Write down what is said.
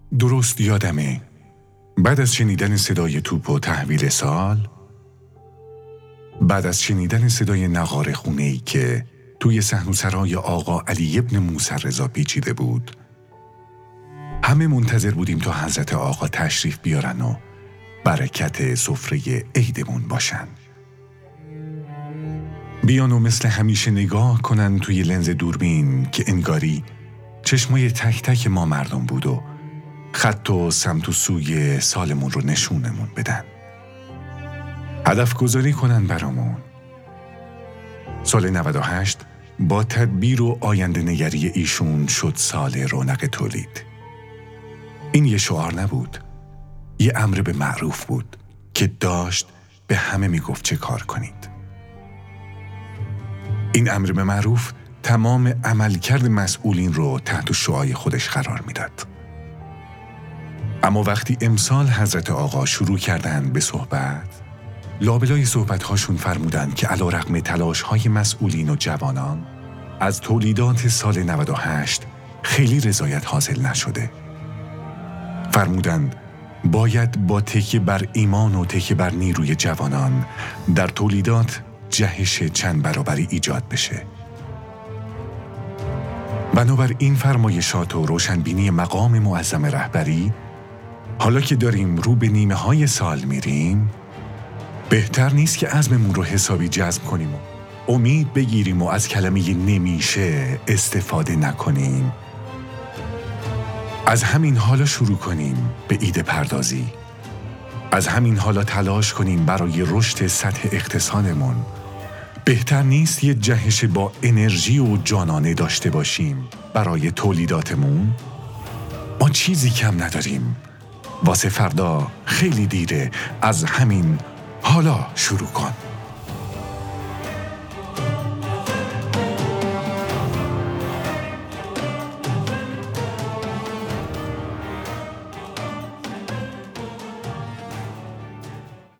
درست یادمه بعد از شنیدن صدای توپ و تحویل سال، بعد از شنیدن صدای نغاره خونه‌ای که توی صحن و سرای آقا علی ابن موسی رضا پیچیده بود، همه منتظر بودیم تا حضرت آقا تشریف بیارن و برکت سفره عیدمون باشن. بیان و مثل همیشه نگاه کنن توی لنز دوربین که انگاری چشمای تک تک ما مردم بود و خط و سمت و سوی سالمون رو نشونمون بدن. هدف گذاری کنن برامون. سال 98 با تدبیر و آینده نگری ایشون شد سال رونق تولید. این یه شعار نبود، یه امر به معروف بود که داشت به همه میگفت چه کار کنید. این امر به معروف تمام عملکرد مسئولین رو تحت شعاع خودش قرار میداد. اما وقتی امسال حضرت آقا شروع کردن به صحبت، لابلای صحبت‌هاشون فرمودند که علیرغم تلاش‌های مسئولین و جوانان از تولیدات سال 98 خیلی رضایت حاصل نشده. فرمودند باید با تکیه بر ایمان و تکیه بر نیروی جوانان در تولیدات جهش چند برابری ایجاد بشه. بنابر این فرمایشات و روشنبینی مقام معظم رهبری، حالا که داریم رو به نیمه های سال میریم، بهتر نیست که عزممون رو حسابی جزم کنیم و امید بگیریم و از کلمه نمیشه استفاده نکنیم. از همین حالا شروع کنیم به ایده پردازی. از همین حالا تلاش کنیم برای رشد سطح اقتصادمون. بهتر نیست یه جهش با انرژی و جانانه داشته باشیم برای تولیداتمون؟ ما چیزی کم نداریم. واسه فردا خیلی دیره. از همین حالا شروع کن.